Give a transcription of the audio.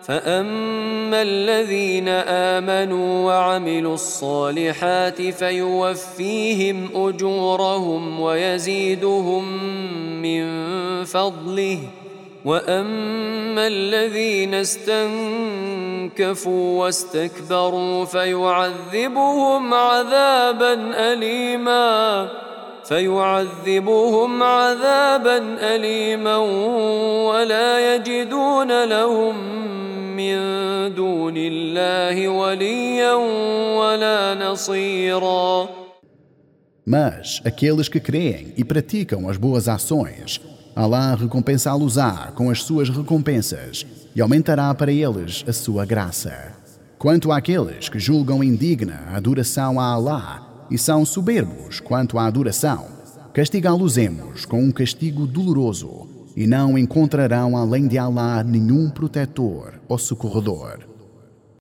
فأما الذين آمنوا وعملوا الصالحات فيوفيهم أجورهم ويزيدهم من فضله، وأما الذين استنكفوا واستكبروا فيعذبهم عذابا أليما ولا يجدون لهم من دون الله وليا ولا نصيرا. Mas aqueles que creem e praticam as boas ações, Alá recompensá-los-á com as suas recompensas e aumentará para eles a sua graça. Quanto àqueles que julgam indigna a adoração a Alá e são soberbos quanto à adoração, castigá-los-emos com um castigo doloroso e não encontrarão além de Alá nenhum protetor ou socorredor.